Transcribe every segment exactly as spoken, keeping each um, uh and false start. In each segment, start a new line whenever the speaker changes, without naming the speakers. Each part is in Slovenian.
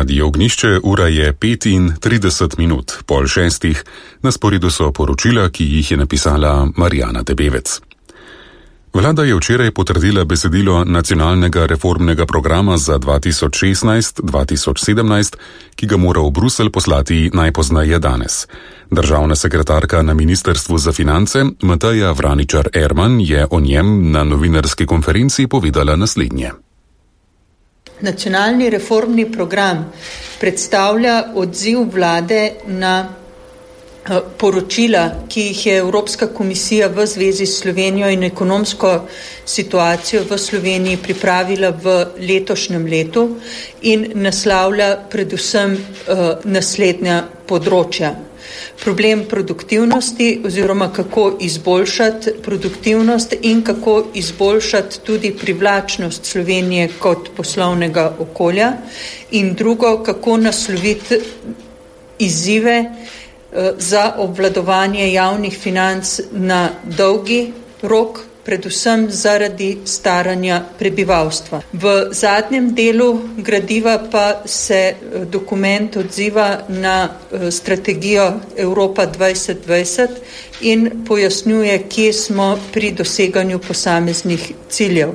Radio Ognjišče, ura je petintrideset minut, pol šestih, na sporedu so poročila, ki jih je napisala Marjana Tebevec. Vlada je včeraj potrdila besedilo nacionalnega reformnega programa za dva tisoč šestnajst do dva tisoč sedemnajst, ki ga mora v Bruselj poslati najpozneje danes. Državna sekretarka na Ministrstvu za finance Mateja Vraničar Erman je o njem na novinarski konferenci povedala naslednje.
Nacionalni reformni program predstavlja odziv vlade na poročila, ki jih je Evropska komisija v zvezi s Slovenijo in ekonomsko situacijo v Sloveniji pripravila v letošnjem letu in naslavlja predvsem uh, naslednja področja. Problem produktivnosti oziroma kako izboljšati produktivnost in kako izboljšati tudi privlačnost Slovenije kot poslovnega okolja in drugo, kako nasloviti izzive za obvladovanje javnih financ na dolgi rok, predvsem zaradi staranja prebivalstva. V zadnjem delu gradiva pa se dokument odziva na strategijo Evropa dvajset dvajset in pojasnjuje, kje smo pri doseganju posameznih ciljev.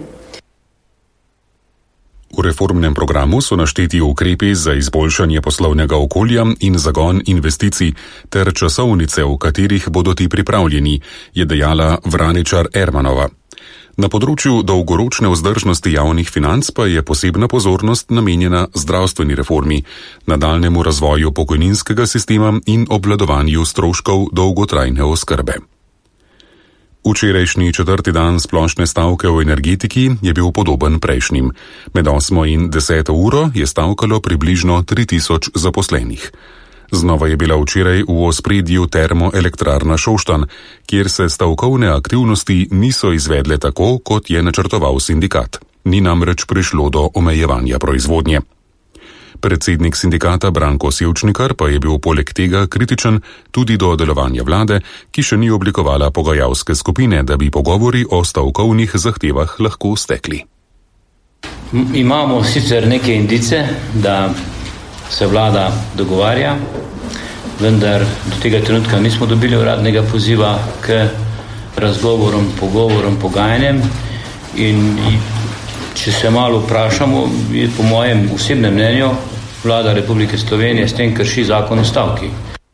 V reformnem programu so našteti ukrepi za izboljšanje poslovnega okolja in zagon investicij ter časovnice, v katerih bodo ti pripravljeni, je dejala Vraničar Ermanova. Na področju dolgoročne vzdržnosti javnih financ pa je posebna pozornost namenjena zdravstveni reformi, nadaljnjemu razvoju pokojninskega sistema in obvladovanju stroškov dolgotrajne oskrbe. Včerajšnji četrti dan splošne stavke v energetiki je bil podoben prejšnjim. Med osmo in deseto uro je stavkalo približno tri tisoč zaposlenih. Znova je bila včeraj v ospredju termoelektrarna Šoštanj, kjer se stavkovne aktivnosti niso izvedle tako, kot je načrtoval sindikat. Ni namreč prišlo do omejevanja proizvodnje. Predsednik sindikata Branko Sevčnikar pa je bil poleg tega kritičen tudi do delovanja vlade, ki še ni oblikovala pogajalske skupine, da bi pogovori o stavkovnih zahtevah lahko stekli.
Imamo sicer neke indice, da se vlada dogovarja, vendar do tega trenutka nismo dobili uradnega poziva k razgovorom, pogovorom, pogajanjem in če se malo vprašamo, je po mojem osebnem mnenju vlada Republike Slovenije s tem krši zakon o stavki.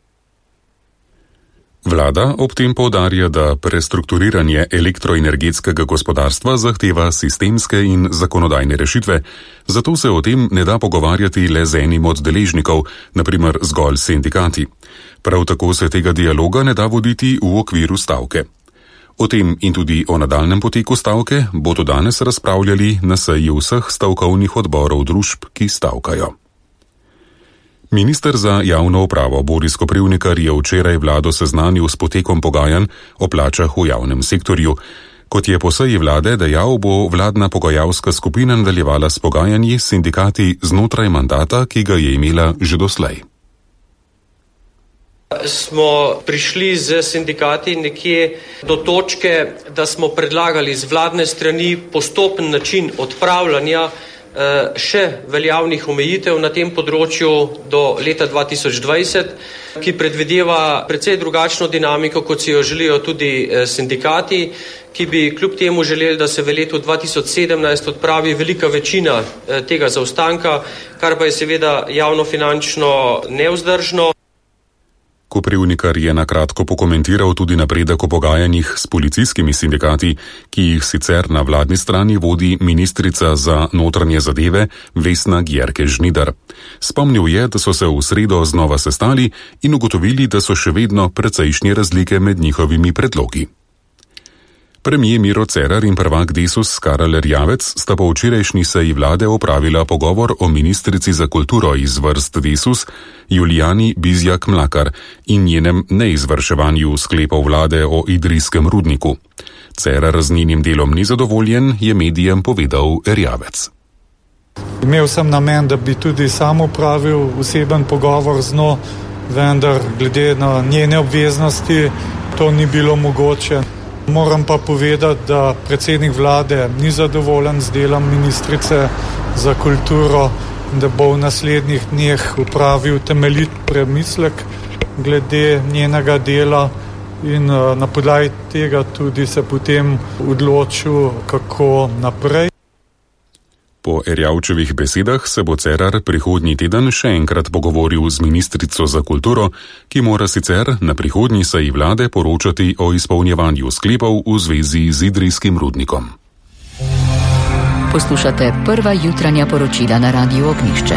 Vlada ob tem poudarja, da prestrukturiranje elektroenergetskega gospodarstva zahteva sistemske in zakonodajne rešitve, zato se o tem ne da pogovarjati le z enim od deležnikov, na primer zgolj sindikati. Prav tako se tega dialoga ne da voditi v okviru stavke. O tem in tudi o nadaljnem poteku stavke bodo danes razpravljali na seji vseh stavkovnih odborov družb, ki stavkajo. Minister za javno upravo Boris Koprivnikar je včeraj vlado seznanil s potekom pogajanj o plačah v javnem sektorju. Kot je po seji vlade dejal, bo vladna pogajalska skupina nadaljevala s pogajanji s sindikati znotraj mandata, ki ga je imela že doslej.
Smo prišli z sindikati nekje do točke, da smo predlagali z vladne strani postopen način odpravljanja še veljavnih omejitev na tem področju do leta dva tisoč dvajset, ki predvideva precej drugačno dinamiko, kot si jo želijo tudi sindikati, ki bi kljub temu želeli, da se v letu dva tisoč sedemnajst odpravi velika večina tega zaostanka, kar pa je seveda javnofinančno nevzdržno.
Koprivnikar je na kratko pokomentiral tudi napredek o pogajanjih s policijskimi sindikati, ki jih sicer na vladni strani vodi ministrica za notranje zadeve Vesna Györkös-Žnidar. Spomnil je, da so se v sredo znova sestali in ugotovili, da so še vedno precejšnje razlike med njihovimi predlogi. Premier Miro Cerar in prvak Desus Karel Erjavec sta po včerajšnji seji vlade opravila pogovor o ministrici za kulturo iz vrst Desus Julijani Bizjak-Mlakar in njenem neizvrševanju sklepov vlade o idrijskem rudniku. Cerar z njenim delom ni zadovoljen, je medijem povedal Erjavec.
Imel sem namen, da bi tudi sam opravil oseben pogovor z njo, vendar glede na njene obveznosti to ni bilo mogoče. Moram pa povedati, da predsednik vlade ni zadovoljen z delom ministrice za kulturo da bo v naslednjih dneh upravil temeljit premislek glede njenega dela in na podlagi tega tudi se potem odločil, kako naprej.
Po Erjavčevih besedah se bo Cerar prihodnji teden še enkrat pogovoril z ministrico za kulturo, ki mora sicer na prihodnji seji vlade poročati o izpolnjevanju sklepov v zvezi z idrijskim rudnikom.
Poslušate prva jutranja poročila na Radiu Ognjišče.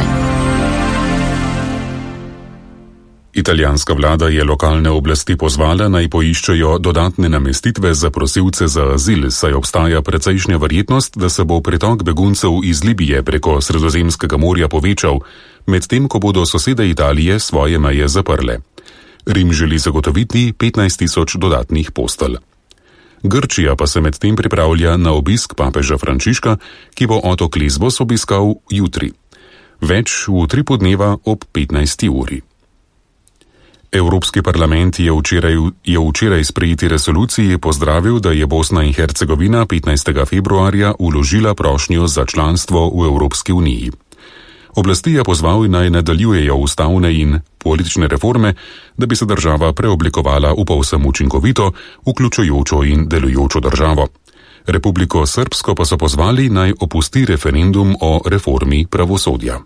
Italijanska vlada je lokalne oblasti pozvala, naj poiščejo dodatne namestitve za prosilce za azil, saj obstaja precejšnja verjetnost, da se bo pretok beguncev iz Libije preko Sredozemskega morja povečal, medtem ko bodo sosede Italije svoje meje zaprle. Rim želi zagotoviti petnajst tisoč dodatnih postelj. Grčija pa se medtem pripravlja na obisk papeža Frančiška, ki bo otok Lesbos obiskal jutri. Več v utripu dneva ob petnajsti uri. Evropski parlament je včeraj, je včeraj sprejeti resoluciji pozdravil, da je Bosna in Hercegovina petnajstega februarja vložila prošnjo za članstvo v Evropski uniji. Oblasti je pozval, naj nadaljujejo ustavne in politične reforme, da bi se država preoblikovala v povsem učinkovito, vključujočo in delujočo državo. Republiko Srbsko pa so pozvali, naj opusti referendum o reformi pravosodja.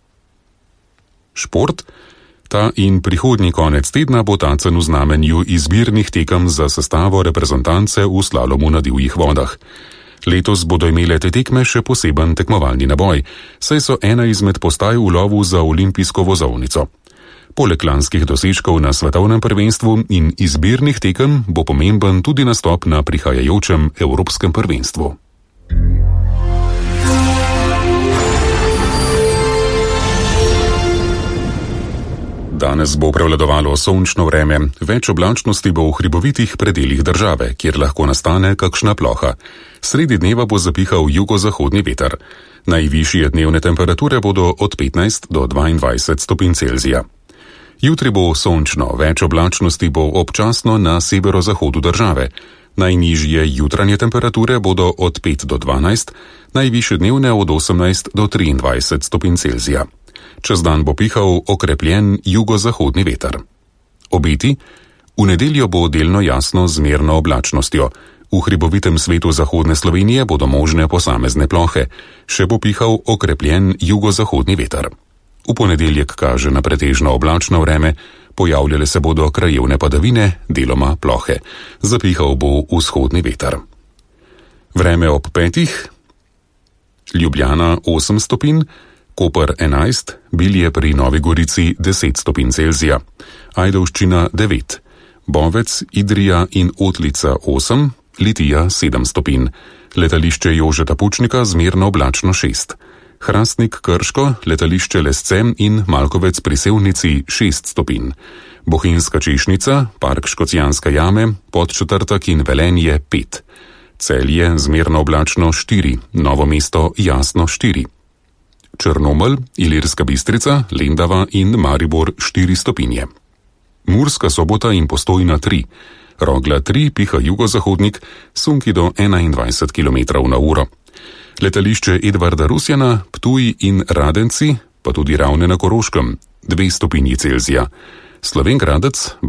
Šport. Ta in prihodnji konec tedna bo tacen v znamenju izbirnih tekem za sestavo reprezentance v slalomu na divjih vodah. Letos bodo imele te tekme še poseben tekmovalni naboj, saj so ena izmed postaj v lovu za olimpijsko vozovnico. Poleg lanskih dosežkov na svetovnem prvenstvu in izbirnih tekem bo pomemben tudi nastop na prihajajočem evropskem prvenstvu. Danes bo prevladovalo sončno vreme, več oblačnosti bo v hribovitih predeljih države, kjer lahko nastane kakšna ploha. Sredi dneva bo zapihal jugozahodni veter. Najvišje dnevne temperature bodo od petnajst do dvaindvajset stopinj Celzija. Jutri bo sončno, več oblačnosti bo občasno na severozahodu države. Najnižje jutranje temperature bodo od pet do dvanajst, najvišje dnevne od osemnajst do triindvajset stopinj Celzija. Čez dan bo pihal okrepljen jugozahodni veter. Obeti? V nedeljo bo delno jasno z zmerno oblačnostjo. V hribovitem svetu zahodne Slovenije bodo možne posamezne plohe. Še bo pihal okrepljen jugozahodni veter. V ponedeljek kaže na pretežno oblačno vreme, pojavljale se bodo krajevne padavine, deloma plohe. Zapihal bo vzhodni veter. Vreme ob petih. Ljubljana osem stopinj, Koper enajst, Bilje pri Novi Gorici deset stopinj Celzija, Ajdovščina devet, Bovec, Idrija in Otlica osem, Litija sedem stopinj, letališče Jožeta Pučnika zmerno oblačno šest, Hrastnik Krško, letališče Lesce in Malkovec pri Sevnici šest stopinj, Bohinjska Češnica, Park Škocjanske jame, Podčetrtek in Velenje pet, Celje zmerno oblačno štiri, Novo mesto jasno štiri. Črnomelj, Ilirska Bistrica, Lendava in Maribor štiri stopinje. Murska Sobota in Postojna tri, Rogla tri, piha jugozahodnik, sunki do enaindvajset kilometrov na uro. Letališče Edvarda Rusjana, Ptuj in Radenci, pa tudi Ravne na Koroškem, dve stopinji Celzija. Slovenj Gradec,